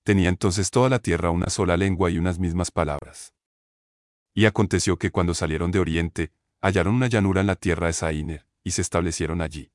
Tenía entonces toda la tierra una sola lengua y unas mismas palabras. Y aconteció que cuando salieron de oriente, hallaron una llanura en la tierra de Saíner, y se establecieron allí.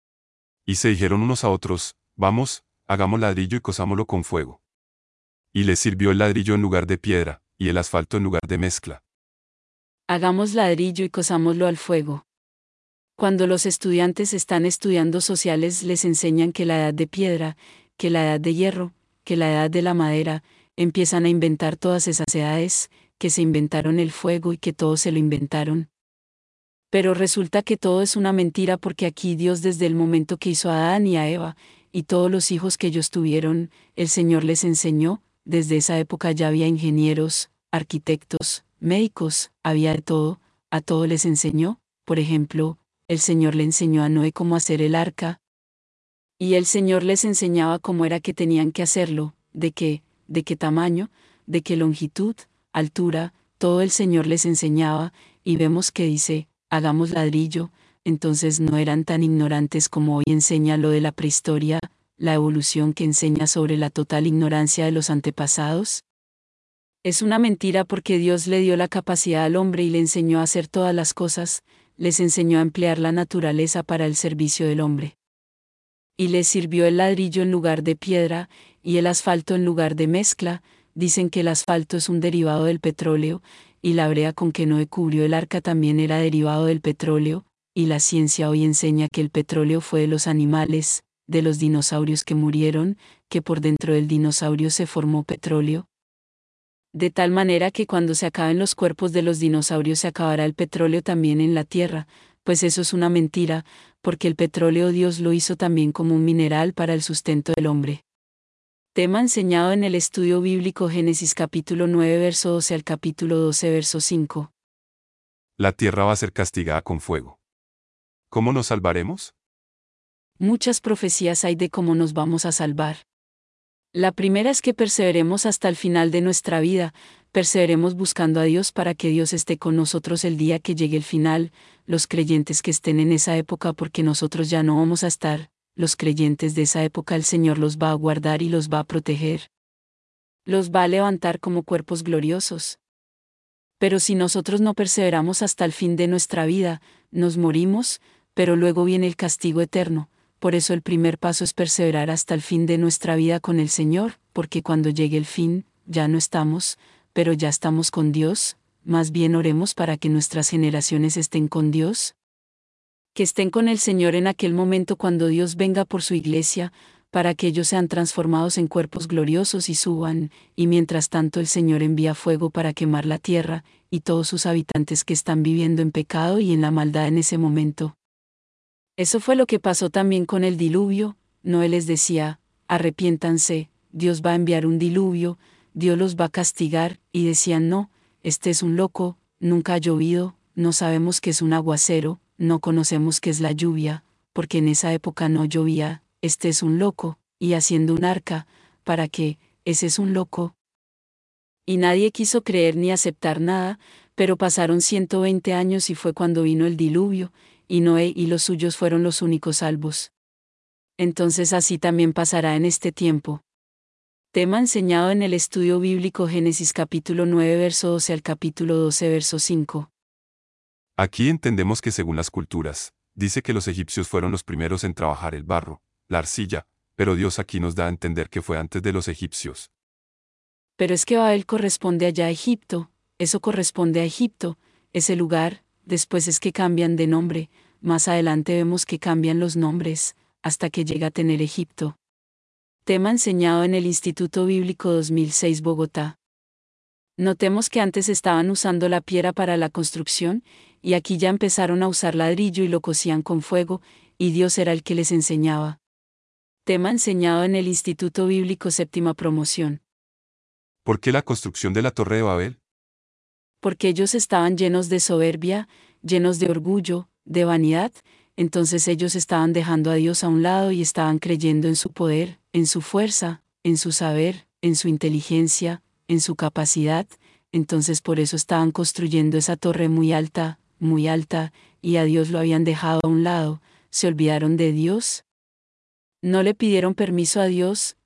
Y se dijeron unos a otros, vamos, hagamos ladrillo y cosámoslo con fuego. Y les sirvió el ladrillo en lugar de piedra, y el asfalto en lugar de mezcla. Hagamos ladrillo y cosámoslo al fuego. Cuando los estudiantes están estudiando sociales les enseñan que la edad de piedra, que la edad de hierro, que la edad de la madera, empiezan a inventar todas esas edades, que se inventaron el fuego y que todos se lo inventaron. Pero resulta que todo es una mentira porque aquí Dios desde el momento que hizo a Adán y a Eva, y todos los hijos que ellos tuvieron, el Señor les enseñó, desde esa época ya había ingenieros, arquitectos, médicos, había de todo, a todo les enseñó, por ejemplo, el Señor le enseñó a Noé cómo hacer el arca, y el Señor les enseñaba cómo era que tenían que hacerlo, de qué tamaño, de qué longitud, altura, todo el Señor les enseñaba, y vemos que dice, hagamos ladrillo, entonces no eran tan ignorantes como hoy enseña lo de la prehistoria, la evolución que enseña sobre la total ignorancia de los antepasados. Es una mentira porque Dios le dio la capacidad al hombre y le enseñó a hacer todas las cosas, les enseñó a emplear la naturaleza para el servicio del hombre. Y les sirvió el ladrillo en lugar de piedra, y el asfalto en lugar de mezcla. Dicen que el asfalto es un derivado del petróleo, y la brea con que Noé cubrió el arca también era derivado del petróleo, y la ciencia hoy enseña que el petróleo fue de los animales, de los dinosaurios que murieron, que por dentro del dinosaurio se formó petróleo. De tal manera que cuando se acaben los cuerpos de los dinosaurios se acabará el petróleo también en la tierra, pues eso es una mentira, porque el petróleo Dios lo hizo también como un mineral para el sustento del hombre. Tema enseñado en el estudio bíblico Génesis capítulo 9 verso 12 al capítulo 12 verso 5. La tierra va a ser castigada con fuego. ¿Cómo nos salvaremos? Muchas profecías hay de cómo nos vamos a salvar. La primera es que perseveremos hasta el final de nuestra vida, perseveremos buscando a Dios para que Dios esté con nosotros el día que llegue el final, los creyentes que estén en esa época porque nosotros ya no vamos a estar, los creyentes de esa época el Señor los va a guardar y los va a proteger. Los va a levantar como cuerpos gloriosos. Pero si nosotros no perseveramos hasta el fin de nuestra vida, nos morimos, pero luego viene el castigo eterno. Por eso el primer paso es perseverar hasta el fin de nuestra vida con el Señor, porque cuando llegue el fin, ya no estamos, pero ya estamos con Dios, más bien oremos para que nuestras generaciones estén con Dios. Que estén con el Señor en aquel momento cuando Dios venga por su iglesia, para que ellos sean transformados en cuerpos gloriosos y suban, y mientras tanto el Señor envía fuego para quemar la tierra, y todos sus habitantes que están viviendo en pecado y en la maldad en ese momento. Eso fue lo que pasó también con el diluvio. Noé les decía, arrepiéntanse, Dios va a enviar un diluvio, Dios los va a castigar, y decían no, este es un loco, nunca ha llovido, no sabemos qué es un aguacero, no conocemos qué es la lluvia, porque en esa época no llovía, este es un loco, y haciendo un arca, ¿para qué? Ese es un loco. Y nadie quiso creer ni aceptar nada, pero pasaron 120 años y fue cuando vino el diluvio, y Noé y los suyos fueron los únicos salvos. Entonces así también pasará en este tiempo. Tema enseñado en el estudio bíblico Génesis capítulo 9 verso 12 al capítulo 12 verso 5. Aquí entendemos que según las culturas, dice que los egipcios fueron los primeros en trabajar el barro, la arcilla, pero Dios aquí nos da a entender que fue antes de los egipcios. Pero es que Babel corresponde allá a Egipto, eso corresponde a Egipto, ese lugar, después es que cambian de nombre, más adelante vemos que cambian los nombres, hasta que llega a tener Egipto. Tema enseñado en el Instituto Bíblico 2006 Bogotá. Notemos que antes estaban usando la piedra para la construcción, y aquí ya empezaron a usar ladrillo y lo cocían con fuego, y Dios era el que les enseñaba. Tema enseñado en el Instituto Bíblico Séptima Promoción. ¿Por qué la construcción de la Torre de Babel? Porque ellos estaban llenos de soberbia, llenos de orgullo, de vanidad, entonces ellos estaban dejando a Dios a un lado y estaban creyendo en su poder, en su fuerza, en su saber, en su inteligencia, en su capacidad, entonces por eso estaban construyendo esa torre muy alta, y a Dios lo habían dejado a un lado, se olvidaron de Dios. No le pidieron permiso a Dios,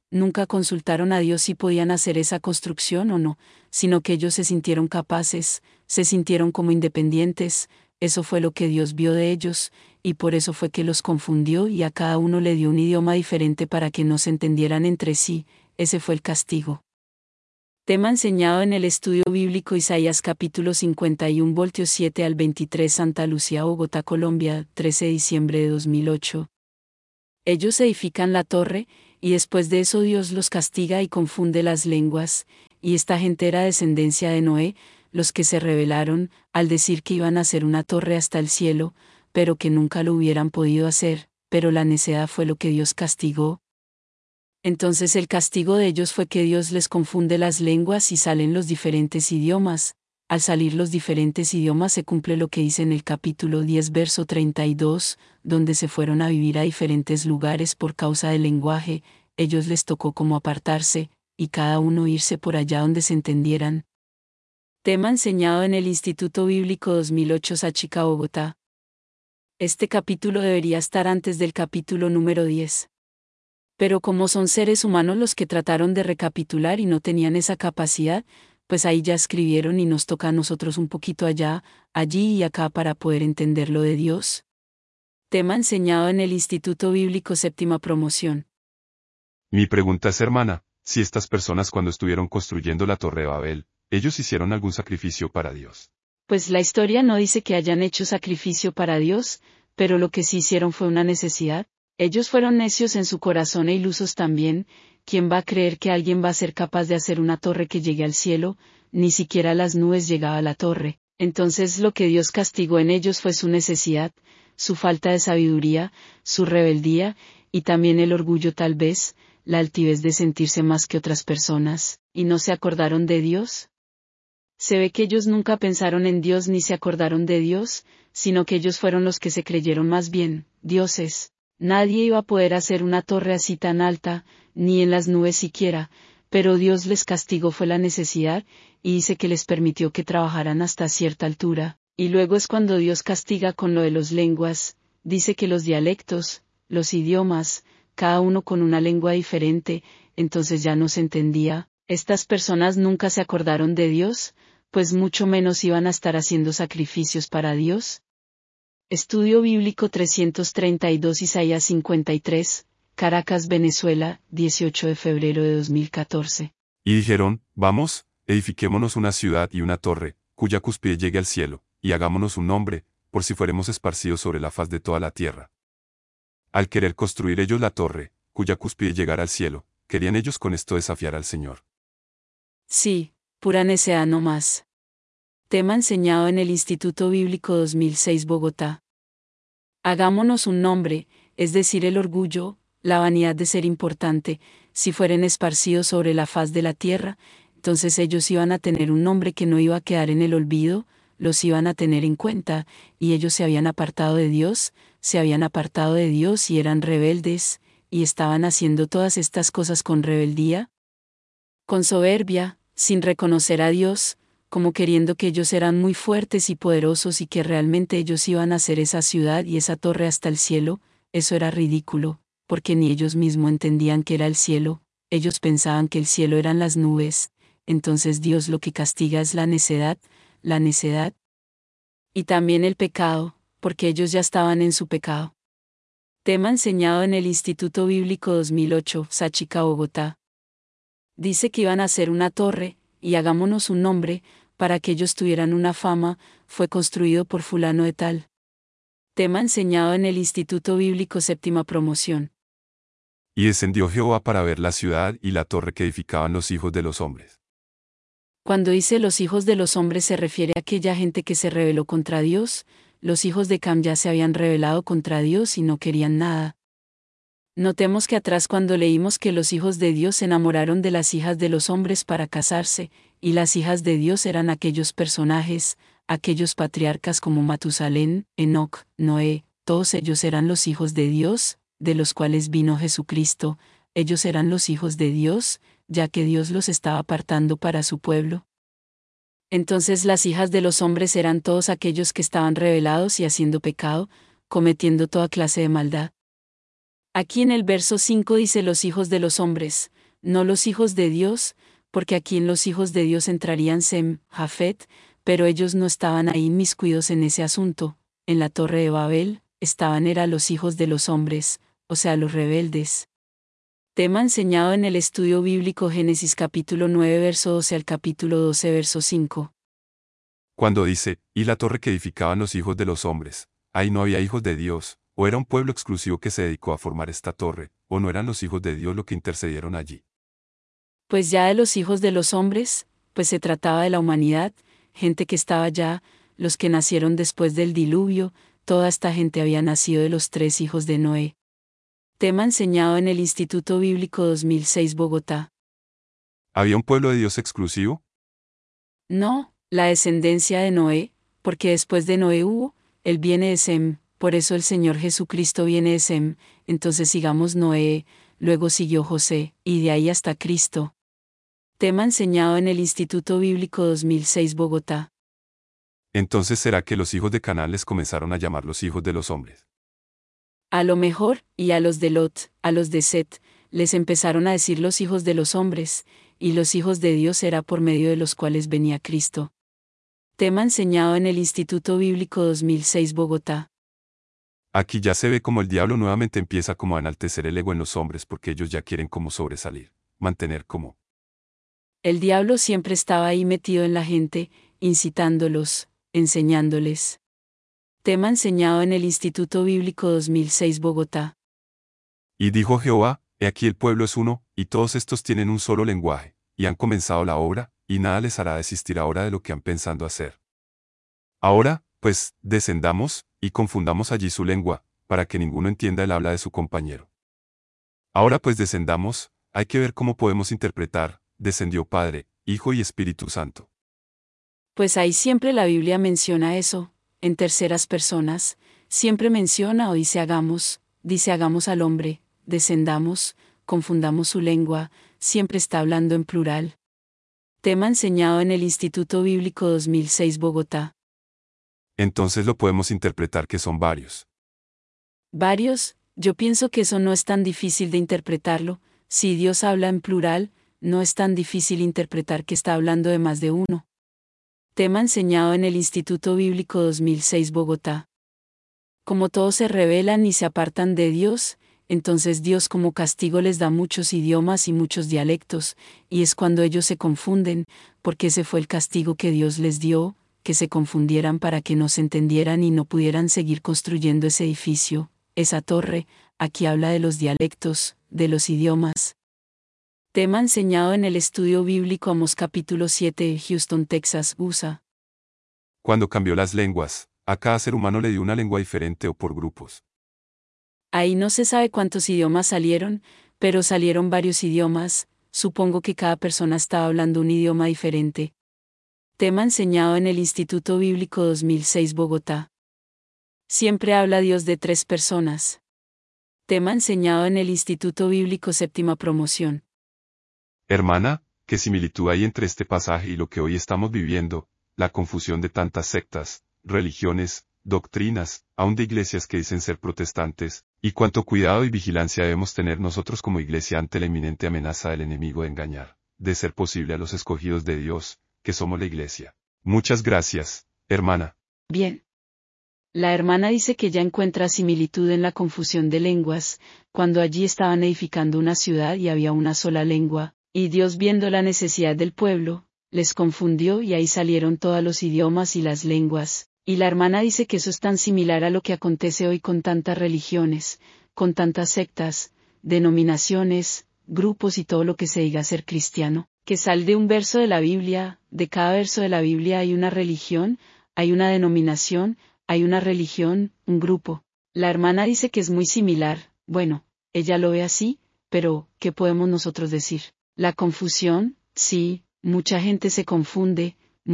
nunca consultaron a Dios si podían hacer esa construcción o no, sino que ellos se sintieron capaces, se sintieron como independientes, eso fue lo que Dios vio de ellos, y por eso fue que los confundió y a cada uno le dio un idioma diferente para que no se entendieran entre sí, ese fue el castigo. Tema enseñado en el estudio bíblico Isaías capítulo 51 voltios 7 al 23 Santa Lucía, Bogotá, Colombia, 13 de diciembre de 2008. Ellos edifican la torre, y después de eso Dios los castiga y confunde las lenguas, y esta gente era descendencia de Noé, los que se rebelaron, al decir que iban a hacer una torre hasta el cielo, pero que nunca lo hubieran podido hacer, pero la necedad fue lo que Dios castigó. Entonces el castigo de ellos fue que Dios les confunde las lenguas y salen los diferentes idiomas. Al salir los diferentes idiomas se cumple lo que dice en el capítulo 10 verso 32, donde se fueron a vivir a diferentes lugares por causa del lenguaje, ellos les tocó como apartarse, y cada uno irse por allá donde se entendieran. Tema enseñado en el Instituto Bíblico 2008 Sáchica, Bogotá. Este capítulo debería estar antes del capítulo número 10. Pero como son seres humanos los que trataron de recapitular y no tenían esa capacidad, pues ahí ya escribieron y nos toca a nosotros un poquito allá, allí y acá para poder entender lo de Dios. Tema enseñado en el Instituto Bíblico Séptima Promoción. Mi pregunta es, hermana, si estas personas cuando estuvieron construyendo la Torre de Babel, ellos hicieron algún sacrificio para Dios. Pues la historia no dice que hayan hecho sacrificio para Dios, pero lo que sí hicieron fue una necesidad. Ellos fueron necios en su corazón e ilusos también. ¿Quién va a creer que alguien va a ser capaz de hacer una torre que llegue al cielo? Ni siquiera las nubes llegaba a la torre. Entonces lo que Dios castigó en ellos fue su necesidad, su falta de sabiduría, su rebeldía, y también el orgullo tal vez, la altivez de sentirse más que otras personas, ¿y no se acordaron de Dios? Se ve que ellos nunca pensaron en Dios ni se acordaron de Dios, sino que ellos fueron los que se creyeron más bien, dioses. Nadie iba a poder hacer una torre así tan alta, ni en las nubes siquiera, pero Dios les castigó fue la necesidad, y dice que les permitió que trabajaran hasta cierta altura, y luego es cuando Dios castiga con lo de las lenguas, dice que los dialectos, los idiomas, cada uno con una lengua diferente, entonces ya no se entendía, estas personas nunca se acordaron de Dios, pues mucho menos iban a estar haciendo sacrificios para Dios. Estudio Bíblico 332 Isaías 53, Caracas, Venezuela, 18 de febrero de 2014. Y dijeron, vamos, edifiquémonos una ciudad y una torre, cuya cúspide llegue al cielo, y hagámonos un nombre, por si fuéremos esparcidos sobre la faz de toda la tierra. Al querer construir ellos la torre, cuya cúspide llegara al cielo, querían ellos con esto desafiar al Señor. Sí, pura necedad no más. Tema enseñado en el Instituto Bíblico 2006 Bogotá. Hagámonos un nombre, es decir, el orgullo, la vanidad de ser importante, si fueren esparcidos sobre la faz de la tierra, entonces ellos iban a tener un nombre que no iba a quedar en el olvido, los iban a tener en cuenta, y ellos se habían apartado de Dios y eran rebeldes, y estaban haciendo todas estas cosas con rebeldía, con soberbia, sin reconocer a Dios, como queriendo que ellos eran muy fuertes y poderosos y que realmente ellos iban a hacer esa ciudad y esa torre hasta el cielo. Eso era ridículo, porque ni ellos mismos entendían que era el cielo, ellos pensaban que el cielo eran las nubes, entonces Dios lo que castiga es la necedad, y también el pecado, porque ellos ya estaban en su pecado. Tema enseñado en el Instituto Bíblico 2008, Sáchica, Bogotá. Dice que iban a hacer una torre, y hagámonos un nombre, para que ellos tuvieran una fama, fue construido por fulano de tal. Tema enseñado en el Instituto Bíblico Séptima Promoción. Y descendió Jehová para ver la ciudad y la torre que edificaban los hijos de los hombres. Cuando dice los hijos de los hombres se refiere a aquella gente que se rebeló contra Dios, los hijos de Cam ya se habían rebelado contra Dios y no querían nada. Notemos que atrás cuando leímos que los hijos de Dios se enamoraron de las hijas de los hombres para casarse, y las hijas de Dios eran aquellos personajes, aquellos patriarcas como Matusalén, Enoc, Noé, todos ellos eran los hijos de Dios, de los cuales vino Jesucristo, ellos eran los hijos de Dios, ya que Dios los estaba apartando para su pueblo. Entonces las hijas de los hombres eran todos aquellos que estaban rebelados y haciendo pecado, cometiendo toda clase de maldad. Aquí en el verso 5 dice los hijos de los hombres, no los hijos de Dios, porque aquí en los hijos de Dios entrarían Sem, Jafet, pero ellos no estaban ahí inmiscuidos en ese asunto. En la torre de Babel, estaban los hijos de los hombres, o sea los rebeldes. Tema enseñado en el estudio bíblico Génesis capítulo 9 verso 12 al capítulo 12 verso 5. Cuando dice, y la torre que edificaban los hijos de los hombres, ahí no había hijos de Dios, o era un pueblo exclusivo que se dedicó a formar esta torre, o no eran los hijos de Dios los que intercedieron allí. Pues ya de los hijos de los hombres, pues se trataba de la humanidad, gente que estaba ya, los que nacieron después del diluvio, toda esta gente había nacido de los 3 hijos de Noé. Tema enseñado en el Instituto Bíblico 2006 Bogotá. ¿Había un pueblo de Dios exclusivo? No, la descendencia de Noé, porque después de Noé él viene de Sem, por eso el Señor Jesucristo viene de Sem, entonces sigamos Noé, luego siguió José, y de ahí hasta Cristo. Tema enseñado en el Instituto Bíblico 2006 Bogotá. Entonces ¿será que los hijos de Canaán les comenzaron a llamar los hijos de los hombres? A lo mejor, y a los de Lot, a los de Set, les empezaron a decir los hijos de los hombres, y los hijos de Dios era por medio de los cuales venía Cristo. Tema enseñado en el Instituto Bíblico 2006 Bogotá. Aquí ya se ve como el diablo nuevamente empieza como a enaltecer el ego en los hombres porque ellos ya quieren como sobresalir, mantener como. El diablo siempre estaba ahí metido en la gente, incitándolos, enseñándoles. Tema enseñado en el Instituto Bíblico 2006 Bogotá. Y dijo Jehová, he aquí el pueblo es uno, y todos estos tienen un solo lenguaje, y han comenzado la obra, y nada les hará desistir ahora de lo que han pensado hacer. Ahora, pues, descendamos, y confundamos allí su lengua, para que ninguno entienda el habla de su compañero. Ahora pues descendamos, hay que ver cómo podemos interpretar, descendió Padre, Hijo y Espíritu Santo. Pues ahí siempre la Biblia menciona eso, en terceras personas, siempre menciona o dice hagamos al hombre, descendamos, confundamos su lengua, siempre está hablando en plural. Tema enseñado en el Instituto Bíblico 2006 Bogotá. Entonces lo podemos interpretar que son varios. Varios, yo pienso que eso no es tan difícil de interpretarlo, si Dios habla en plural, no es tan difícil interpretar que está hablando de más de uno. Tema enseñado en el Instituto Bíblico 2006 Bogotá. Como todos se rebelan y se apartan de Dios, entonces Dios como castigo les da muchos idiomas y muchos dialectos, y es cuando ellos se confunden, porque ese fue el castigo que Dios les dio, que se confundieran para que no se entendieran y no pudieran seguir construyendo ese edificio, esa torre. Aquí habla de los dialectos, de los idiomas. Tema enseñado en el estudio bíblico Amós capítulo 7 Houston, Texas, USA. Cuando cambió las lenguas, a cada ser humano le dio una lengua diferente o por grupos. Ahí no se sabe cuántos idiomas salieron, pero salieron varios idiomas, supongo que cada persona estaba hablando un idioma diferente. Tema enseñado en el Instituto Bíblico 2006 Bogotá. Siempre habla Dios de 3 personas. Tema enseñado en el Instituto Bíblico Séptima Promoción. Hermana, ¿qué similitud hay entre este pasaje y lo que hoy estamos viviendo, la confusión de tantas sectas, religiones, doctrinas, aun de iglesias que dicen ser protestantes, y cuánto cuidado y vigilancia debemos tener nosotros como iglesia ante la inminente amenaza del enemigo de engañar, de ser posible a los escogidos de Dios, que somos la iglesia? Muchas gracias, hermana. Bien. La hermana dice que ya encuentra similitud en la confusión de lenguas, cuando allí estaban edificando una ciudad y había una sola lengua, y Dios viendo la necesidad del pueblo, les confundió y ahí salieron todos los idiomas y las lenguas. Y la hermana dice que eso es tan similar a lo que acontece hoy con tantas religiones, con tantas sectas, denominaciones, grupos y todo lo que se diga ser cristiano, que sale de un verso de la Biblia, de cada verso de la Biblia hay una religión, hay una denominación, hay una religión, un grupo. La hermana dice que es muy similar, bueno, ella lo ve así, pero, ¿qué podemos nosotros decir? La confusión, sí, mucha gente se confunde,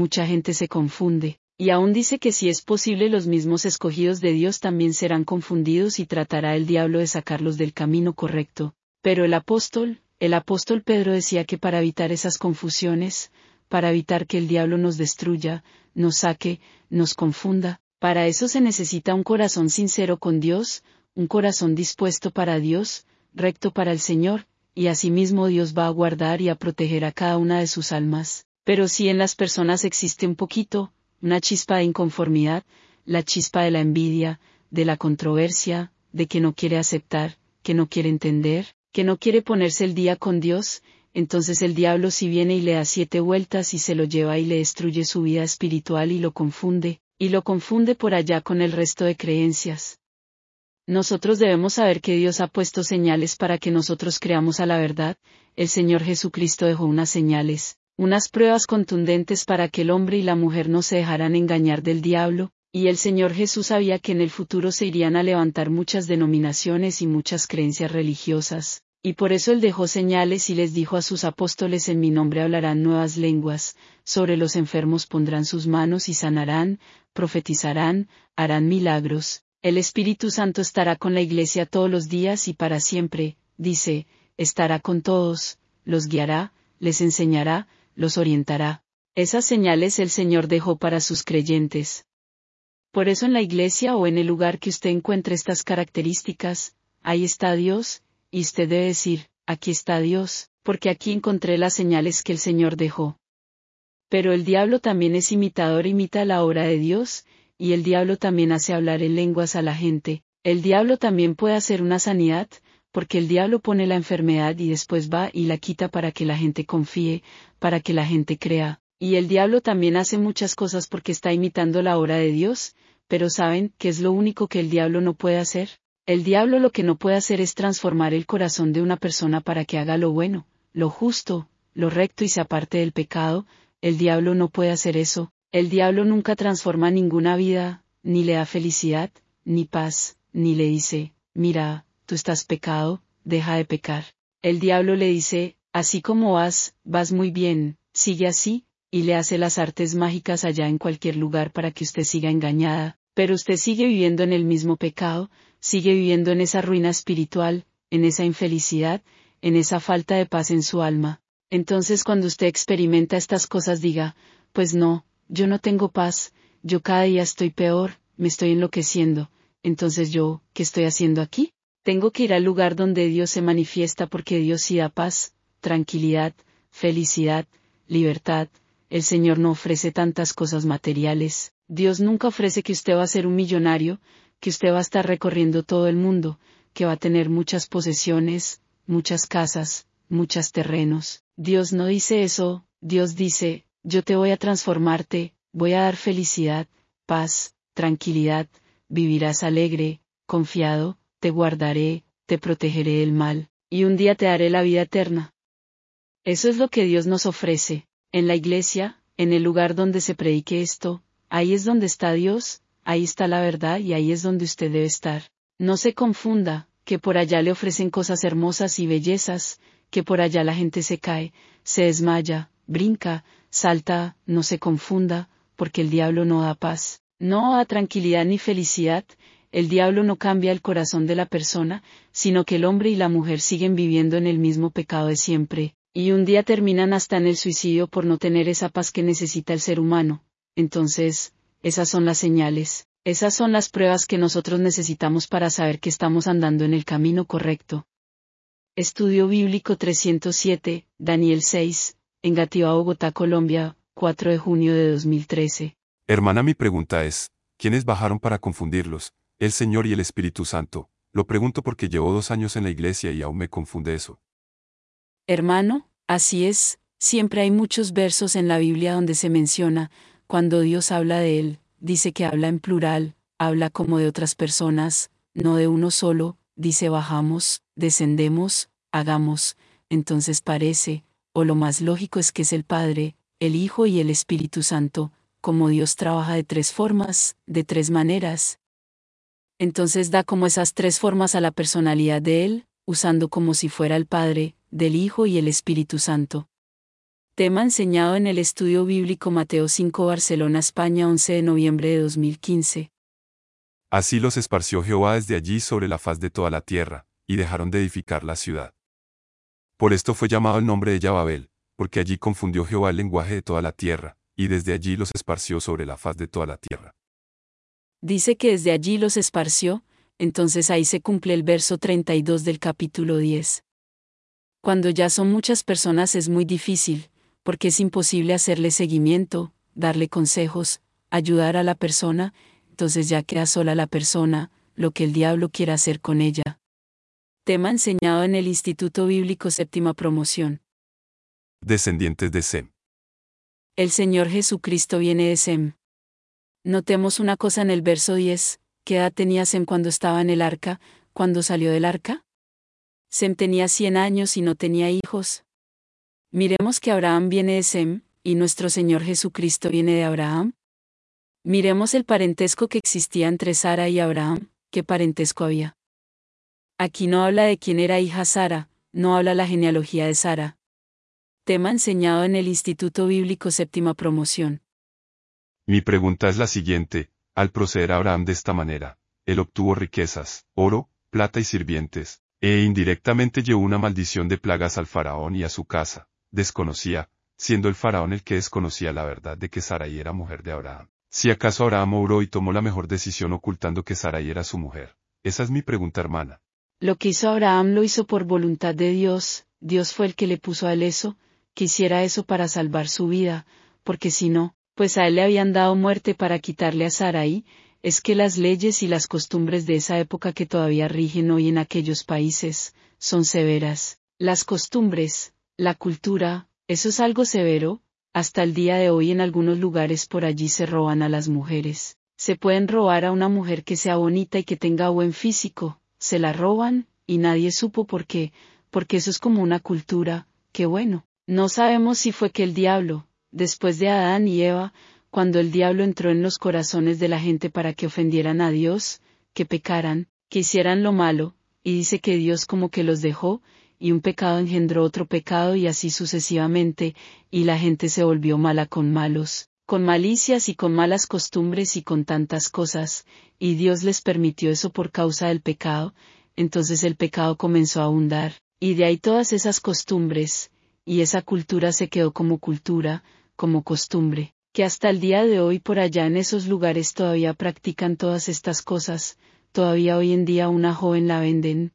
y aún dice que si es posible los mismos escogidos de Dios también serán confundidos y tratará el diablo de sacarlos del camino correcto. Pero el apóstol Pedro decía que para evitar esas confusiones, para evitar que el diablo nos destruya, nos saque, nos confunda, para eso se necesita un corazón sincero con Dios, un corazón dispuesto para Dios, recto para el Señor, y asimismo Dios va a guardar y a proteger a cada una de sus almas. Pero si en las personas existe un poquito, una chispa de inconformidad, la chispa de la envidia, de la controversia, de que no quiere aceptar, que no quiere entender, que no quiere ponerse el día con Dios, entonces el diablo si viene y le da 7 vueltas y se lo lleva y le destruye su vida espiritual y lo confunde por allá con el resto de creencias. Nosotros debemos saber que Dios ha puesto señales para que nosotros creamos a la verdad. El Señor Jesucristo dejó unas señales, unas pruebas contundentes para que el hombre y la mujer no se dejaran engañar del diablo, y el Señor Jesús sabía que en el futuro se irían a levantar muchas denominaciones y muchas creencias religiosas, y por eso Él dejó señales y les dijo a sus apóstoles: en mi nombre hablarán nuevas lenguas, sobre los enfermos pondrán sus manos y sanarán, profetizarán, harán milagros. El Espíritu Santo estará con la iglesia todos los días y para siempre, dice, estará con todos, los guiará, les enseñará, los orientará. Esas señales el Señor dejó para sus creyentes. Por eso en la iglesia o en el lugar que usted encuentre estas características, ahí está Dios, y usted debe decir, aquí está Dios, porque aquí encontré las señales que el Señor dejó. Pero el diablo también es imitador, imita la obra de Dios, y el diablo también hace hablar en lenguas a la gente. El diablo también puede hacer una sanidad, porque el diablo pone la enfermedad y después va y la quita para que la gente confíe, para que la gente crea. Y el diablo también hace muchas cosas porque está imitando la obra de Dios, pero ¿saben qué es lo único que el diablo no puede hacer? El diablo lo que no puede hacer es transformar el corazón de una persona para que haga lo bueno, lo justo, lo recto y se aparte del pecado. El diablo no puede hacer eso. El diablo nunca transforma ninguna vida, ni le da felicidad, ni paz, ni le dice, mira, tú estás pecado, deja de pecar. El diablo le dice, así como vas muy bien, sigue así, y le hace las artes mágicas allá en cualquier lugar para que usted siga engañada, pero usted sigue viviendo en el mismo pecado, sigue viviendo en esa ruina espiritual, en esa infelicidad, en esa falta de paz en su alma. Entonces cuando usted experimenta estas cosas diga, pues no, yo no tengo paz, yo cada día estoy peor, me estoy enloqueciendo, entonces yo, ¿qué estoy haciendo aquí? Tengo que ir al lugar donde Dios se manifiesta porque Dios sí da paz, tranquilidad, felicidad, libertad. El Señor no ofrece tantas cosas materiales, Dios nunca ofrece que usted va a ser un millonario, que usted va a estar recorriendo todo el mundo, que va a tener muchas posesiones, muchas casas, muchos terrenos. Dios no dice eso, Dios dice, yo te voy a transformarte, voy a dar felicidad, paz, tranquilidad, vivirás alegre, confiado, te guardaré, te protegeré del mal, y un día te daré la vida eterna. Eso es lo que Dios nos ofrece. En la iglesia, en el lugar donde se predique esto, ahí es donde está Dios, ahí está la verdad y ahí es donde usted debe estar. No se confunda, que por allá le ofrecen cosas hermosas y bellezas, que por allá la gente se cae, se desmaya, brinca, salta, no se confunda, porque el diablo no da paz, no da tranquilidad ni felicidad. El diablo no cambia el corazón de la persona, sino que el hombre y la mujer siguen viviendo en el mismo pecado de siempre, y un día terminan hasta en el suicidio por no tener esa paz que necesita el ser humano. Entonces, esas son las señales, esas son las pruebas que nosotros necesitamos para saber que estamos andando en el camino correcto. Estudio Bíblico 307, Daniel 6, Engativá, Bogotá, Colombia, 4 de junio de 2013. Hermana, mi pregunta es, ¿quiénes bajaron para confundirlos, el Señor y el Espíritu Santo? Lo pregunto porque llevo 2 años en la iglesia y aún me confunde eso. Hermano, así es, siempre hay muchos versos en la Biblia donde se menciona, cuando Dios habla de Él, dice que habla en plural, habla como de otras personas, no de uno solo, dice bajamos, descendemos, hagamos, entonces parece, o lo más lógico es que es el Padre, el Hijo y el Espíritu Santo, como Dios trabaja de 3 formas, de 3 maneras. Entonces da como esas 3 formas a la personalidad de Él, usando como si fuera el Padre, del Hijo y el Espíritu Santo. Tema enseñado en el Estudio Bíblico Mateo 5, Barcelona, España, 11 de noviembre de 2015. Así los esparció Jehová desde allí sobre la faz de toda la tierra, y dejaron de edificar la ciudad. Por esto fue llamado el nombre de ella Babel, porque allí confundió Jehová el lenguaje de toda la tierra, y desde allí los esparció sobre la faz de toda la tierra. Dice que desde allí los esparció, entonces ahí se cumple el verso 32 del capítulo 10. Cuando ya son muchas personas es muy difícil, porque es imposible hacerle seguimiento, darle consejos, ayudar a la persona, entonces ya queda sola la persona, lo que el diablo quiera hacer con ella. Tema enseñado en el Instituto Bíblico Séptima Promoción. Descendientes de Sem. El Señor Jesucristo viene de Sem. Notemos una cosa en el verso 10, ¿qué edad tenía Sem cuando estaba en el arca, cuando salió del arca? Sem tenía 100 años y no tenía hijos. Miremos que Abraham viene de Sem, y nuestro Señor Jesucristo viene de Abraham. Miremos el parentesco que existía entre Sara y Abraham, ¿qué parentesco había? Aquí no habla de quién era hija Sara, no habla la genealogía de Sara. Tema enseñado en el Instituto Bíblico Séptima Promoción. Mi pregunta es la siguiente: al proceder Abraham de esta manera, él obtuvo riquezas, oro, plata y sirvientes, e indirectamente llevó una maldición de plagas al faraón y a su casa. Desconocía, siendo el faraón el que desconocía la verdad de que Sarai era mujer de Abraham. Si acaso Abraham obró y tomó la mejor decisión ocultando que Sarai era su mujer. Esa es mi pregunta, hermana. Lo que hizo Abraham lo hizo por voluntad de Dios, Dios fue el que le puso a él eso, que hiciera eso para salvar su vida, porque si no, pues a él le habían dado muerte para quitarle a Sarai. Es que las leyes y las costumbres de esa época que todavía rigen hoy en aquellos países, son severas. Las costumbres, la cultura, eso es algo severo. Hasta el día de hoy en algunos lugares por allí se roban a las mujeres. Se pueden robar a una mujer que sea bonita y que tenga buen físico, se la roban, y nadie supo por qué, porque eso es como una cultura, que bueno, no sabemos si fue que el diablo, después de Adán y Eva, cuando el diablo entró en los corazones de la gente para que ofendieran a Dios, que pecaran, que hicieran lo malo, y dice que Dios como que los dejó, y un pecado engendró otro pecado y así sucesivamente, y la gente se volvió mala con malos, con malicias y con malas costumbres y con tantas cosas, y Dios les permitió eso por causa del pecado. Entonces el pecado comenzó a abundar, y de ahí todas esas costumbres, y esa cultura se quedó como cultura, como costumbre, que hasta el día de hoy por allá en esos lugares todavía practican todas estas cosas. Todavía hoy en día una joven la venden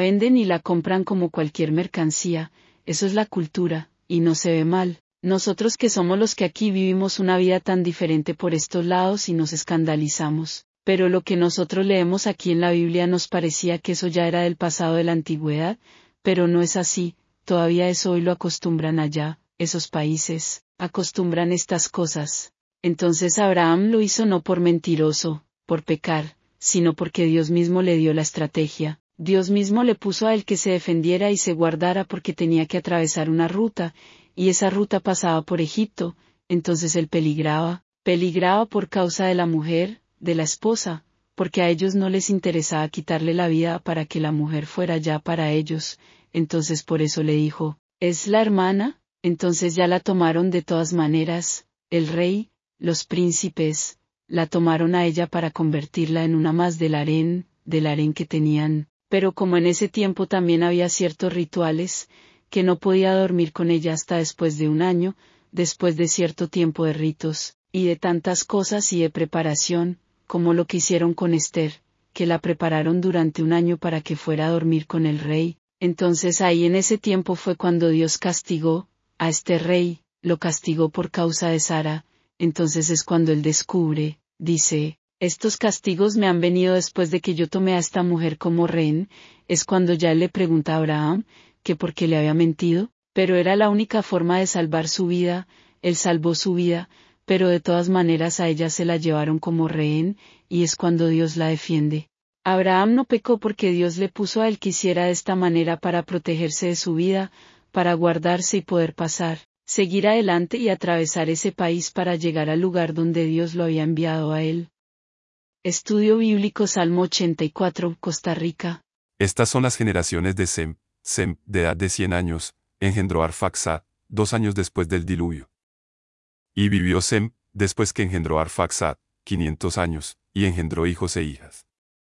y la compran como cualquier mercancía. Eso es la cultura, y no se ve mal. Nosotros que somos los que aquí vivimos una vida tan diferente por estos lados y nos escandalizamos, pero lo que nosotros leemos aquí en la Biblia nos parecía que eso ya era del pasado de la antigüedad, pero no es así, todavía eso hoy lo acostumbran allá, esos países, acostumbran estas cosas. Entonces Abraham lo hizo no por mentiroso, por pecar, sino porque Dios mismo le dio la estrategia. Dios mismo le puso a él que se defendiera y se guardara porque tenía que atravesar una ruta, y esa ruta pasaba por Egipto. Entonces él peligraba por causa de la mujer, de la esposa, porque a ellos no les interesaba quitarle la vida para que la mujer fuera ya para ellos. Entonces por eso le dijo, ¿es la hermana? Entonces ya la tomaron de todas maneras, el rey, los príncipes, la tomaron a ella para convertirla en una más del harén que tenían. Pero como en ese tiempo también había ciertos rituales, que no podía dormir con ella hasta después de un año, después de cierto tiempo de ritos, y de tantas cosas y de preparación, como lo que hicieron con Esther, que la prepararon durante un año para que fuera a dormir con el rey. Entonces ahí en ese tiempo fue cuando Dios castigó a este rey, lo castigó por causa de Sara. Entonces es cuando él descubre, dice, estos castigos me han venido después de que yo tomé a esta mujer como rehén. Es cuando ya él le pregunta a Abraham, que por qué le había mentido, pero era la única forma de salvar su vida. Él salvó su vida, pero de todas maneras a ella se la llevaron como rehén, y es cuando Dios la defiende. Abraham no pecó porque Dios le puso a él que hiciera de esta manera para protegerse de su vida, para guardarse y poder pasar, seguir adelante y atravesar ese país para llegar al lugar donde Dios lo había enviado a él. Estudio Bíblico Salmo 84, Costa Rica. Estas son las generaciones de Sem. Sem, de edad de 100 años, engendró a Arfaxad, 2 años después del diluvio. Y vivió Sem, después que engendró a Arfaxad, 500 años, y engendró hijos e hijas.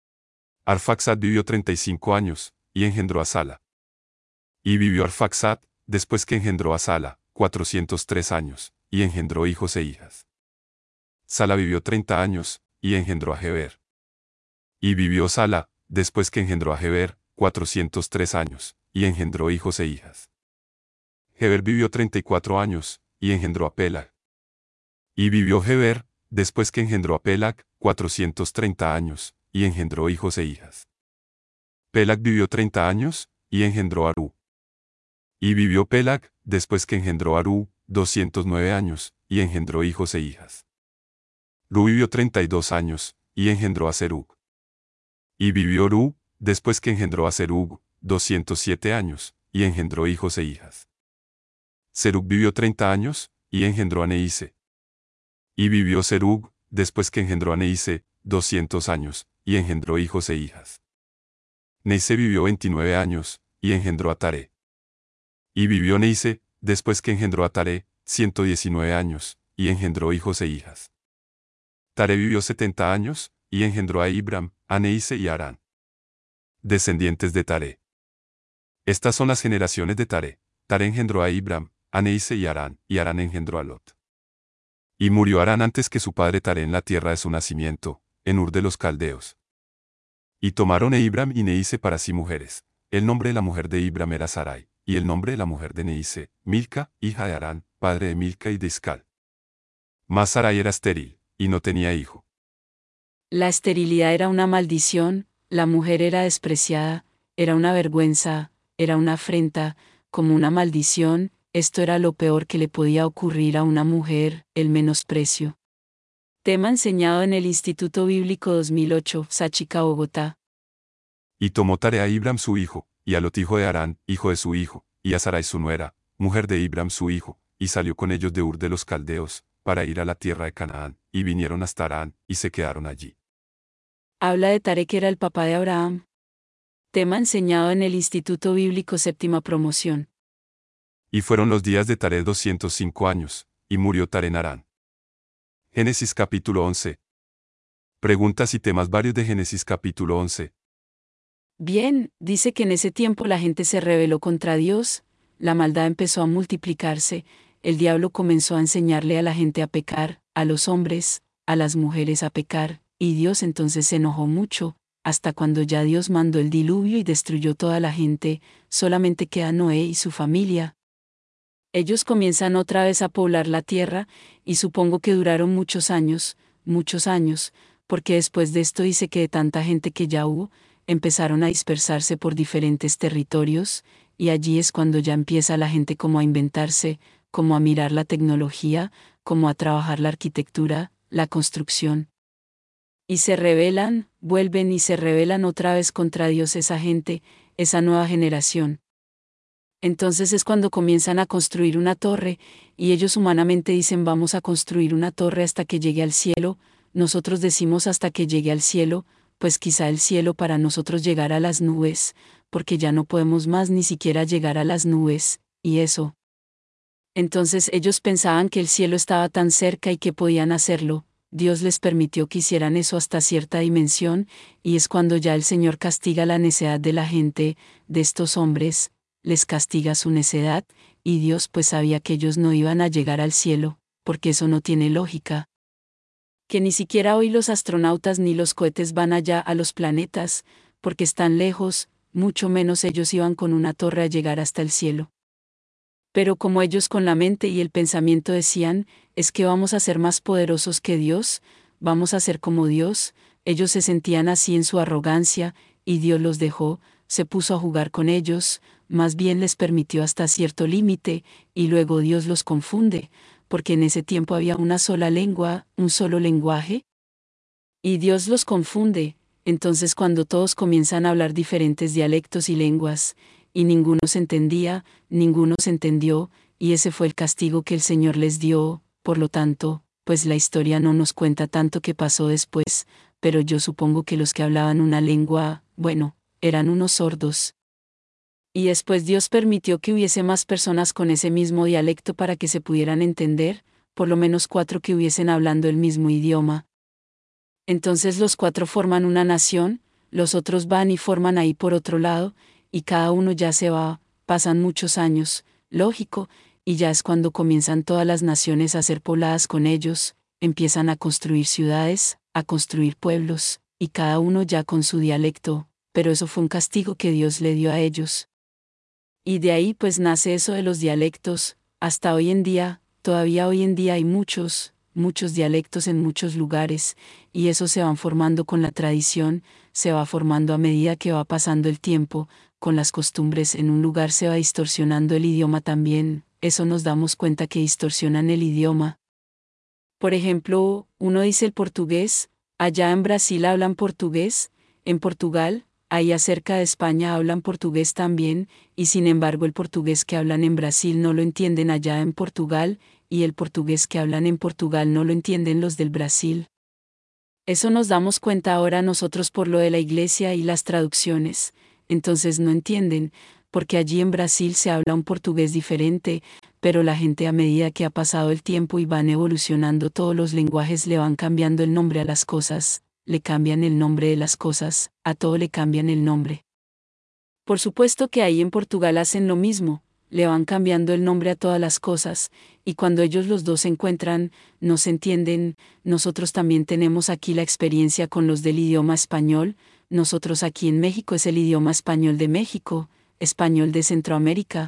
Arfaxad vivió 35 años, y engendró a Sala. Y vivió Arfaxad, después que engendró a Sala, 403 años, y engendró hijos e hijas. Sala vivió 30 años, y engendró a Heber. Y vivió Sala, después que engendró a Heber, 403 años, y engendró hijos e hijas. Heber vivió 34 años, y engendró a Pelag. Y vivió Heber, después que engendró a Pelag, 430 años, y engendró hijos e hijas. Pelag vivió 30 años, y engendró a Aru. Y vivió Pelag, después que engendró a Aru, 209 años, y engendró hijos e hijas. Ru vivió 32 años, y engendró a Serug. Y vivió Ru, después que engendró a Serug, 207 años, y engendró hijos e hijas. Serug vivió 30 años, y engendró a Neise. Y vivió Serug, después que engendró a Neise, 200 años, y engendró hijos e hijas. Neise vivió 29 años, y engendró a Taré. Y vivió Neise, después que engendró a Taré, 119 años, y engendró hijos e hijas. Taré vivió 70 años, y engendró a Ibram, a Neise y a Arán. Descendientes de Taré. Estas son las generaciones de Taré. Taré engendró a Ibram, a Neise y Arán engendró a Lot. Y murió Arán antes que su padre Taré en la tierra de su nacimiento, en Ur de los Caldeos. Y tomaron a Ibram y Neise para sí mujeres. El nombre de la mujer de Ibram era Sarai, y el nombre de la mujer de Neise, Milca, hija de Arán, padre de Milca y de Iscal. Mas Sarai era estéril, y no tenía hijo. La esterilidad era una maldición, la mujer era despreciada, era una vergüenza, era una afrenta, como una maldición, esto era lo peor que le podía ocurrir a una mujer, el menosprecio. Tema enseñado en el Instituto Bíblico 2008, Sáchica, Bogotá. Y tomó Taré a Ibram su hijo, y a Lot hijo de Arán, hijo de su hijo, y a Sarai su nuera, mujer de Ibram su hijo, y salió con ellos de Ur de los Caldeos, para ir a la tierra de Canaán, y vinieron hasta Arán, y se quedaron allí. Habla de Taré, que era el papá de Abraham. Tema enseñado en el Instituto Bíblico Séptima Promoción. Y fueron los días de Taré 205 años, y murió Taré en Harán. Génesis capítulo 11. Preguntas y temas varios de Génesis capítulo 11. Bien, dice que en ese tiempo la gente se rebeló contra Dios, la maldad empezó a multiplicarse, el diablo comenzó a enseñarle a la gente a pecar, a los hombres, a las mujeres a pecar, y Dios entonces se enojó mucho, hasta cuando ya Dios mandó el diluvio y destruyó toda la gente, solamente queda Noé y su familia. Ellos comienzan otra vez a poblar la tierra, y supongo que duraron muchos años, porque después de esto dice que de tanta gente que ya hubo, empezaron a dispersarse por diferentes territorios, y allí es cuando ya empieza la gente como a inventarse, como a mirar la tecnología, como a trabajar la arquitectura, la construcción. Y se rebelan, vuelven y se rebelan otra vez contra Dios esa gente, esa nueva generación. Entonces es cuando comienzan a construir una torre, y ellos humanamente dicen vamos a construir una torre hasta que llegue al cielo, nosotros decimos hasta que llegue al cielo, pues quizá el cielo para nosotros llegará a las nubes, porque ya no podemos más ni siquiera llegar a las nubes, y eso. Entonces ellos pensaban que el cielo estaba tan cerca y que podían hacerlo, Dios les permitió que hicieran eso hasta cierta dimensión, y es cuando ya el Señor castiga la necedad de la gente, de estos hombres, les castiga su necedad, y Dios pues sabía que ellos no iban a llegar al cielo, porque eso no tiene lógica. Que ni siquiera hoy los astronautas ni los cohetes van allá a los planetas, porque están lejos, mucho menos ellos iban con una torre a llegar hasta el cielo. Pero como ellos con la mente y el pensamiento decían, es que vamos a ser más poderosos que Dios, vamos a ser como Dios, ellos se sentían así en su arrogancia, y Dios los dejó, se puso a jugar con ellos, más bien les permitió hasta cierto límite, y luego Dios los confunde, porque en ese tiempo había una sola lengua, un solo lenguaje. Y Dios los confunde, entonces cuando todos comienzan a hablar diferentes dialectos y lenguas, y ninguno se entendía, ninguno se entendió, y ese fue el castigo que el Señor les dio, por lo tanto, pues la historia no nos cuenta tanto qué pasó después, pero yo supongo que los que hablaban una lengua, bueno, eran unos sordos. Y después Dios permitió que hubiese más personas con ese mismo dialecto para que se pudieran entender, por lo menos 4 que hubiesen hablando el mismo idioma. Entonces los 4 forman una nación, los otros van y forman ahí por otro lado, y cada uno ya se va, pasan muchos años, lógico, y ya es cuando comienzan todas las naciones a ser pobladas con ellos, empiezan a construir ciudades, a construir pueblos, y cada uno ya con su dialecto, pero eso fue un castigo que Dios le dio a ellos. Y de ahí pues nace eso de los dialectos, hasta hoy en día, todavía hoy en día hay muchos dialectos en muchos lugares, y eso se van formando con la tradición, se va formando a medida que va pasando el tiempo, con las costumbres en un lugar se va distorsionando el idioma también, eso nos damos cuenta que distorsionan el idioma. Por ejemplo, uno dice el portugués, allá en Brasil hablan portugués, en Portugal, allá cerca de España hablan portugués también, y sin embargo el portugués que hablan en Brasil no lo entienden allá en Portugal, y el portugués que hablan en Portugal no lo entienden los del Brasil. Eso nos damos cuenta ahora nosotros por lo de la iglesia y las traducciones, entonces no entienden, porque allí en Brasil se habla un portugués diferente, pero la gente a medida que ha pasado el tiempo y van evolucionando todos los lenguajes le van cambiando el nombre a las cosas, le cambian el nombre de las cosas, a todo le cambian el nombre. Por supuesto que ahí en Portugal hacen lo mismo, le van cambiando el nombre a todas las cosas, y cuando ellos los dos se encuentran, no se entienden, nosotros también tenemos aquí la experiencia con los del idioma español, nosotros aquí en México es el idioma español de México, español de Centroamérica,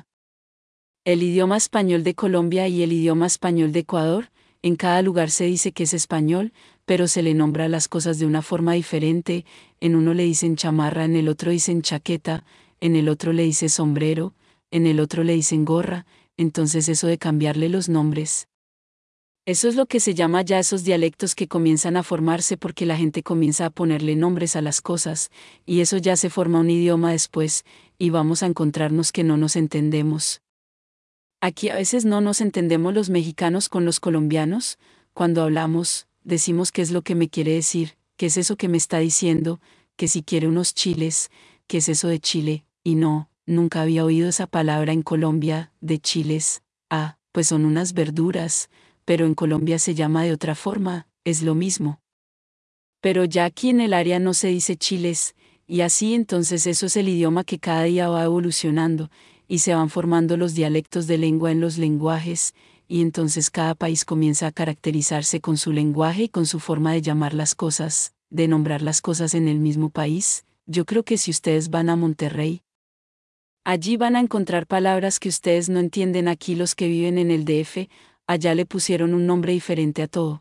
el idioma español de Colombia y el idioma español de Ecuador, en cada lugar se dice que es español, pero se le nombra las cosas de una forma diferente, en uno le dicen chamarra, en el otro dicen chaqueta, en el otro le dice sombrero, en el otro le dicen gorra, entonces eso de cambiarle los nombres. Eso es lo que se llama ya esos dialectos que comienzan a formarse porque la gente comienza a ponerle nombres a las cosas, y eso ya se forma un idioma después, y vamos a encontrarnos que no nos entendemos. Aquí a veces no nos entendemos los mexicanos con los colombianos, cuando hablamos, decimos qué es lo que me quiere decir, qué es eso que me está diciendo, que si quiere unos chiles, qué es eso de Chile, y no, nunca había oído esa palabra en Colombia, de chiles, pues son unas verduras, pero en Colombia se llama de otra forma, es lo mismo. Pero ya aquí en el área no se dice chiles, y así entonces eso es el idioma que cada día va evolucionando, y se van formando los dialectos de lengua en los lenguajes, y entonces cada país comienza a caracterizarse con su lenguaje y con su forma de llamar las cosas, de nombrar las cosas en el mismo país. Yo creo que si ustedes van a Monterrey, allí van a encontrar palabras que ustedes no entienden aquí los que viven en el DF, allá le pusieron un nombre diferente a todo.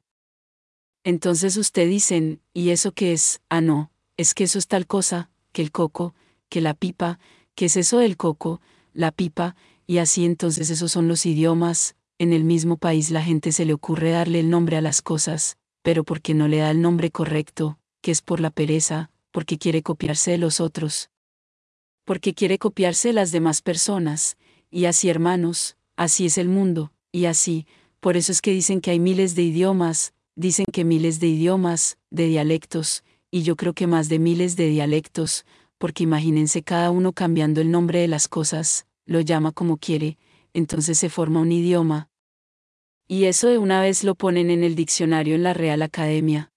Entonces ustedes dicen, ¿y eso qué es? No, es que eso es tal cosa, que el coco, que la pipa, ¿qué es eso del coco, la pipa? Y así entonces esos son los idiomas, en el mismo país la gente se le ocurre darle el nombre a las cosas, pero porque no le da el nombre correcto, que es por la pereza, porque quiere copiarse de los otros. Porque quiere copiarse de las demás personas, y así hermanos, así es el mundo, y así, por eso es que dicen que hay miles de idiomas, dicen que miles de idiomas, de dialectos, y yo creo que más de miles de dialectos, porque imagínense cada uno cambiando el nombre de las cosas, lo llama como quiere, entonces se forma un idioma. Y eso de una vez lo ponen en el diccionario en la Real Academia.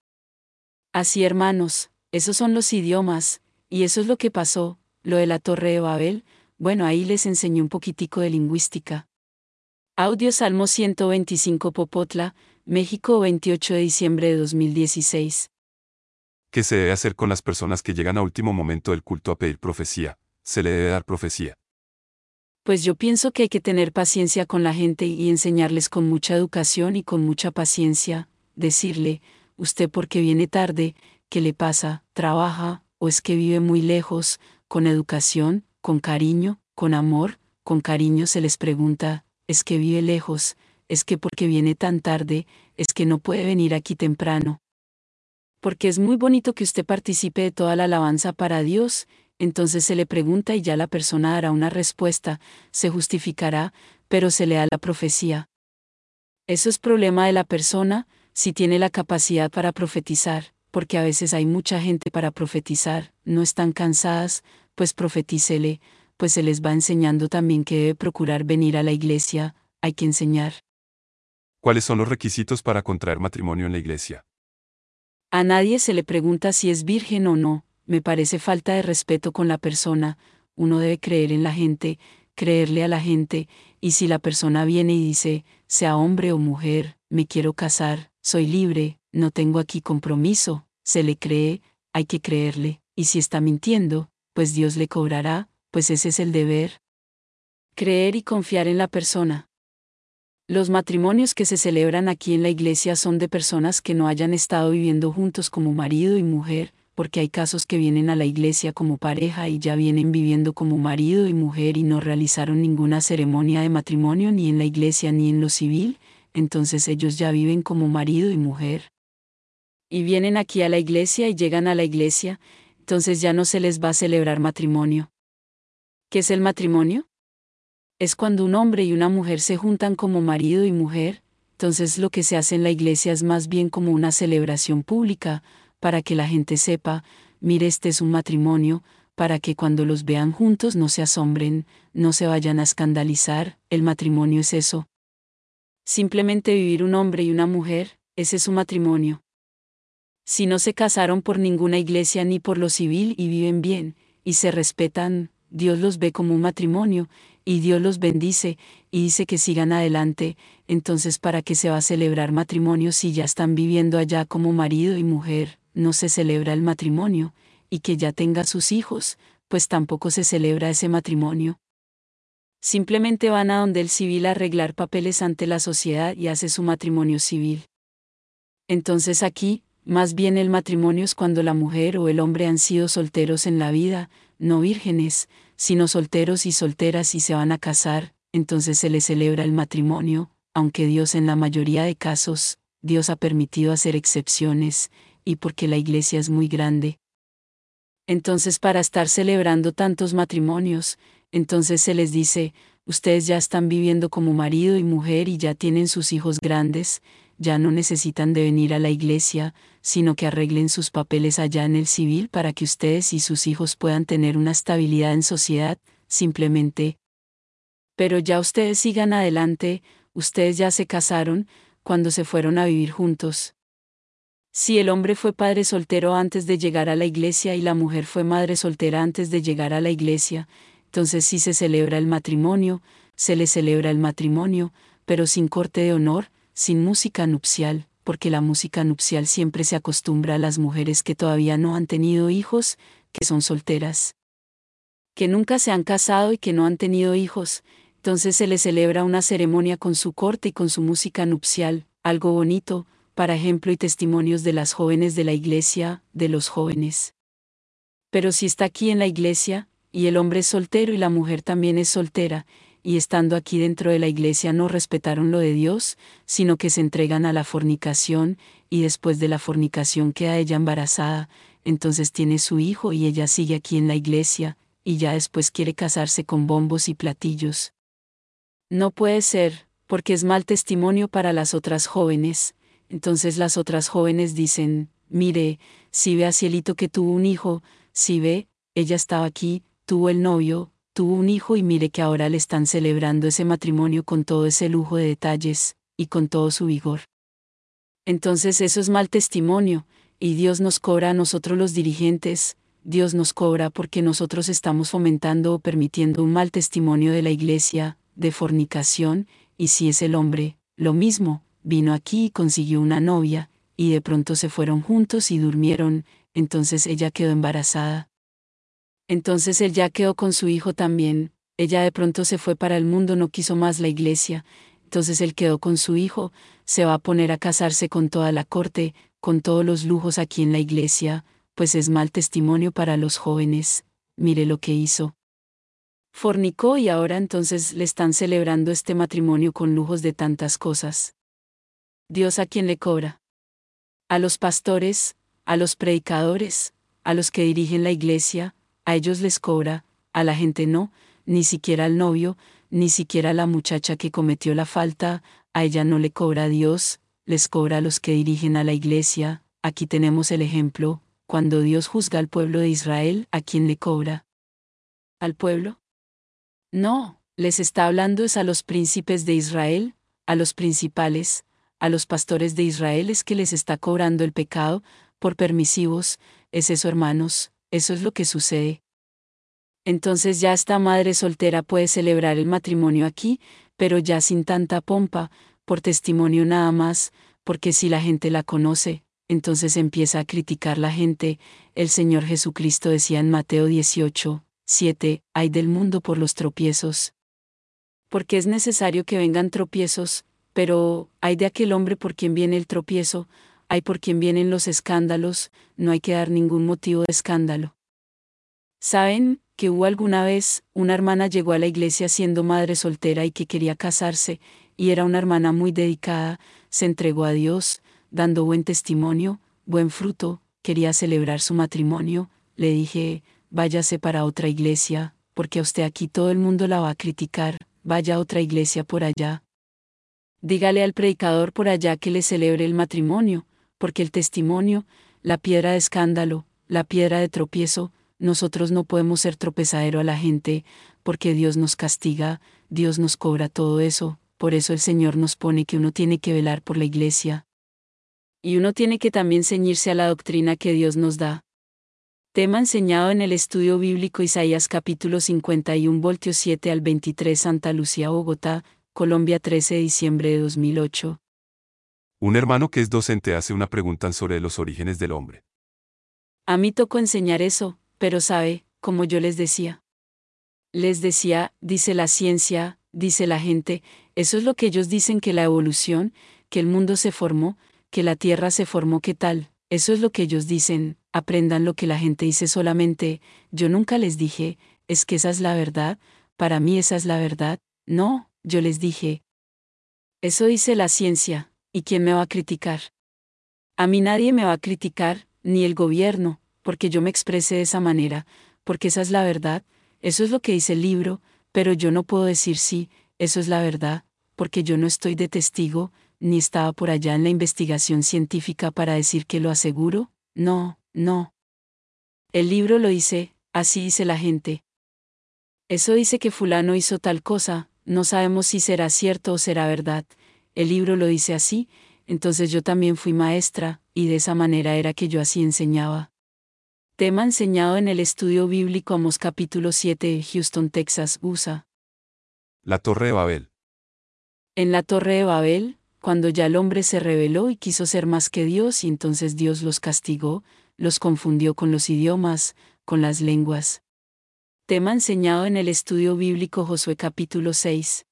Así hermanos, esos son los idiomas, y eso es lo que pasó, lo de la Torre de Babel, bueno ahí les enseñé un poquitico de lingüística. Audio Salmo 125 Popotla, México 28 de diciembre de 2016. ¿Qué se debe hacer con las personas que llegan a último momento del culto a pedir profecía? ¿Se le debe dar profecía? Pues yo pienso que hay que tener paciencia con la gente y enseñarles con mucha educación y con mucha paciencia, decirle, usted porque viene tarde, ¿qué le pasa? ¿Trabaja? ¿O es que vive muy lejos? Con educación, con cariño, con amor, con cariño se les pregunta, ¿es que vive lejos? ¿Es que porque viene tan tarde? ¿Es que no puede venir aquí temprano? Porque es muy bonito que usted participe de toda la alabanza para Dios, entonces se le pregunta y ya la persona dará una respuesta, se justificará, pero se le da la profecía. Eso es problema de la persona, si tiene la capacidad para profetizar, porque a veces hay mucha gente para profetizar, no están cansadas, pues profetícele, pues se les va enseñando también que debe procurar venir a la iglesia, hay que enseñar. ¿Cuáles son los requisitos para contraer matrimonio en la iglesia? A nadie se le pregunta si es virgen o no, me parece falta de respeto con la persona, uno debe creer en la gente, creerle a la gente, y si la persona viene y dice, sea hombre o mujer, me quiero casar, soy libre, no tengo aquí compromiso, se le cree, hay que creerle, y si está mintiendo, pues Dios le cobrará, pues ese es el deber. Creer y confiar en la persona. Los matrimonios que se celebran aquí en la iglesia son de personas que no hayan estado viviendo juntos como marido y mujer, porque hay casos que vienen a la iglesia como pareja y ya vienen viviendo como marido y mujer y no realizaron ninguna ceremonia de matrimonio ni en la iglesia ni en lo civil, entonces ellos ya viven como marido y mujer. Y vienen aquí a la iglesia y llegan a la iglesia, entonces ya no se les va a celebrar matrimonio. ¿Qué es el matrimonio? Es cuando un hombre y una mujer se juntan como marido y mujer, entonces lo que se hace en la iglesia es más bien como una celebración pública, para que la gente sepa, mire, este es un matrimonio, para que cuando los vean juntos no se asombren, no se vayan a escandalizar, el matrimonio es eso. Simplemente vivir un hombre y una mujer, ese es su matrimonio. Si no se casaron por ninguna iglesia ni por lo civil y viven bien, y se respetan, Dios los ve como un matrimonio, y Dios los bendice, y dice que sigan adelante, entonces ¿para qué se va a celebrar matrimonio si ya están viviendo allá como marido y mujer? No se celebra el matrimonio, y que ya tenga sus hijos, pues tampoco se celebra ese matrimonio. Simplemente van a donde el civil a arreglar papeles ante la sociedad y hace su matrimonio civil. Entonces aquí, más bien el matrimonio es cuando la mujer o el hombre han sido solteros en la vida, no vírgenes, sino solteros y solteras y se van a casar, entonces se les celebra el matrimonio, aunque Dios en la mayoría de casos, Dios ha permitido hacer excepciones, y porque la iglesia es muy grande. Entonces para estar celebrando tantos matrimonios, entonces se les dice, ustedes ya están viviendo como marido y mujer y ya tienen sus hijos grandes, ya no necesitan de venir a la iglesia, sino que arreglen sus papeles allá en el civil para que ustedes y sus hijos puedan tener una estabilidad en sociedad, simplemente. Pero ya ustedes sigan adelante, ustedes ya se casaron, cuando se fueron a vivir juntos. Si el hombre fue padre soltero antes de llegar a la iglesia y la mujer fue madre soltera antes de llegar a la iglesia, entonces sí se celebra el matrimonio, se le celebra el matrimonio, pero sin corte de honor, sin música nupcial, porque la música nupcial siempre se acostumbra a las mujeres que todavía no han tenido hijos, que son solteras, que nunca se han casado y que no han tenido hijos, entonces se le celebra una ceremonia con su corte y con su música nupcial, algo bonito, para ejemplo y testimonios de las jóvenes de la iglesia, de los jóvenes. Pero si está aquí en la iglesia, y el hombre es soltero y la mujer también es soltera, y estando aquí dentro de la iglesia no respetaron lo de Dios, sino que se entregan a la fornicación, y después de la fornicación queda ella embarazada, entonces tiene su hijo y ella sigue aquí en la iglesia, y ya después quiere casarse con bombos y platillos. No puede ser, porque es mal testimonio para las otras jóvenes. Entonces las otras jóvenes dicen, mire, si ve a Cielito que tuvo un hijo, si ve, ella estaba aquí, tuvo el novio, tuvo un hijo y mire que ahora le están celebrando ese matrimonio con todo ese lujo de detalles, y con todo su vigor. Entonces eso es mal testimonio, y Dios nos cobra a nosotros los dirigentes, Dios nos cobra porque nosotros estamos fomentando o permitiendo un mal testimonio de la iglesia, de fornicación, y si es el hombre, lo mismo. Vino aquí y consiguió una novia, y de pronto se fueron juntos y durmieron, entonces ella quedó embarazada. Entonces él ya quedó con su hijo también, ella de pronto se fue para el mundo, no quiso más la iglesia, entonces él quedó con su hijo, se va a poner a casarse con toda la corte, con todos los lujos aquí en la iglesia, pues es mal testimonio para los jóvenes, mire lo que hizo. Fornicó y ahora entonces le están celebrando este matrimonio con lujos de tantas cosas. Dios a quién le cobra. A los pastores, a los predicadores, a los que dirigen la iglesia, a ellos les cobra, a la gente no, ni siquiera al novio, ni siquiera a la muchacha que cometió la falta, a ella no le cobra a Dios, les cobra a los que dirigen a la iglesia. Aquí tenemos el ejemplo, cuando Dios juzga al pueblo de Israel, ¿a quién le cobra? ¿Al pueblo? No, les está hablando es a los príncipes de Israel, a los principales, a los pastores de Israel es que les está cobrando el pecado, por permisivos, es eso hermanos, eso es lo que sucede. Entonces ya esta madre soltera puede celebrar el matrimonio aquí, pero ya sin tanta pompa, por testimonio nada más, porque si la gente la conoce, entonces empieza a criticar la gente. El Señor Jesucristo decía en Mateo 18, 7, ay del mundo por los tropiezos. Porque es necesario que vengan tropiezos, pero hay de aquel hombre por quien viene el tropiezo, hay por quien vienen los escándalos, no hay que dar ningún motivo de escándalo. ¿Saben que hubo alguna vez una hermana llegó a la iglesia siendo madre soltera y que quería casarse, y era una hermana muy dedicada, se entregó a Dios, dando buen testimonio, buen fruto, quería celebrar su matrimonio? Le dije, váyase para otra iglesia, porque a usted aquí todo el mundo la va a criticar, vaya a otra iglesia por allá. Dígale al predicador por allá que le celebre el matrimonio, porque el testimonio, la piedra de escándalo, la piedra de tropiezo, nosotros no podemos ser tropezadero a la gente, porque Dios nos castiga, Dios nos cobra todo eso, por eso el Señor nos pone que uno tiene que velar por la iglesia. Y uno tiene que también ceñirse a la doctrina que Dios nos da. Tema enseñado en el estudio bíblico Isaías capítulo 51 voltios 7 al 23 Santa Lucía, Bogotá, Colombia 13 de diciembre de 2008. Un hermano que es docente hace una pregunta sobre los orígenes del hombre. A mí tocó enseñar eso, pero sabe, como yo les decía. Les decía, dice la ciencia, dice la gente, eso es lo que ellos dicen, que la evolución, que el mundo se formó, que la tierra se formó, ¿qué tal? Eso es lo que ellos dicen, aprendan lo que la gente dice solamente. Yo nunca les dije, es que esa es la verdad, para mí esa es la verdad. No, yo les dije, eso dice la ciencia, ¿y quién me va a criticar? A mí nadie me va a criticar, ni el gobierno, porque yo me expresé de esa manera, porque esa es la verdad, eso es lo que dice el libro, pero yo no puedo decir sí, eso es la verdad, porque yo no estoy de testigo, ni estaba por allá en la investigación científica para decir que lo aseguro, no, no. El libro lo dice, así dice la gente. Eso dice que fulano hizo tal cosa, no sabemos si será cierto o será verdad, el libro lo dice así, entonces yo también fui maestra, y de esa manera era que yo así enseñaba. Tema enseñado en el estudio bíblico Amós capítulo 7 de Houston, Texas, USA. La Torre de Babel. En la Torre de Babel, cuando ya el hombre se rebeló y quiso ser más que Dios, y entonces Dios los castigó, los confundió con los idiomas, con las lenguas. Tema enseñado en el estudio bíblico Josué capítulo 6.